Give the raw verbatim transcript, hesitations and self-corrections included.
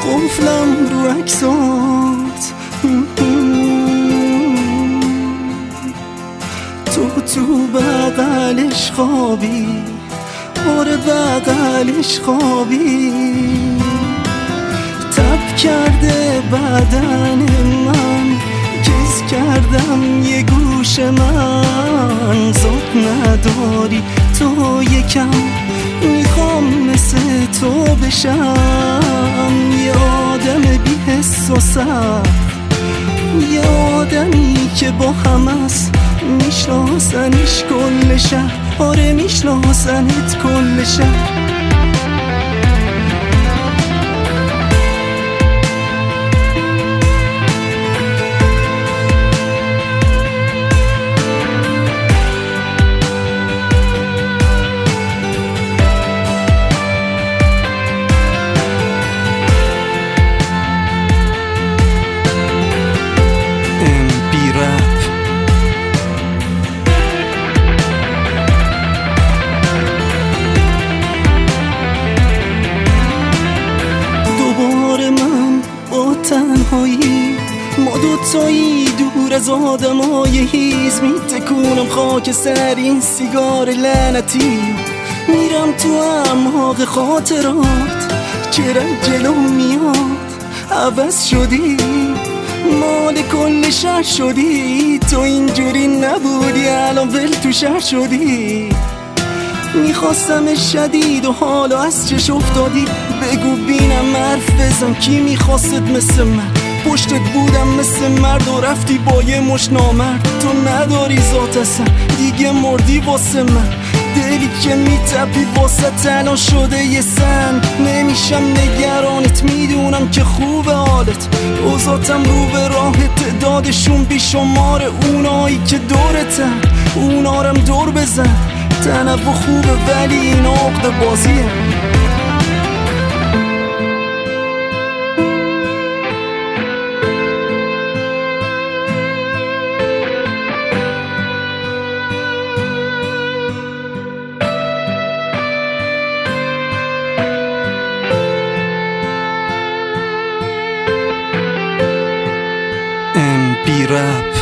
قفلم رو عکسات، تو تو بغلش خوابی، آره بغلش خوابی، تب کرده بدن من، کس کردم یه گوش من، ذوق نداری تو یکم، میخوام مثل تو بشم، یه آدم بی حس و صبر، یه آدمی که با هم است، میشناسنش کل شهر، آره میشناسنت کل شهر. تنهایی ما دوتایی دور از آدمای هیز، میتکونم خاک سر این سیگار لعنتی، میرم تو اعماق خاطرات، چرا جلو میاد عوض شدی، مال کل شهر شدی، تو اینجوری نبودی الان ول تو شهر شدی، میخواستم شدید و حالا از چش افتادی، بگو بینم حرف بزن کی میخواست مثل من، پشتت بودم مثل مرد و رفتی با یه مش نامرد، تو نداری ذات اصلا دیگه مردی واسه من، دلی که میتپی واسه الان شده یه سنگ، نمیشم نگرانت میدونم که خوب حالت، اوضاعتم رو به راه تعدادشون بیشمار، اونایی که دورتن اونارم دور بزن، تنوع خوبه ولی این عقد بازیه. ام بی رپ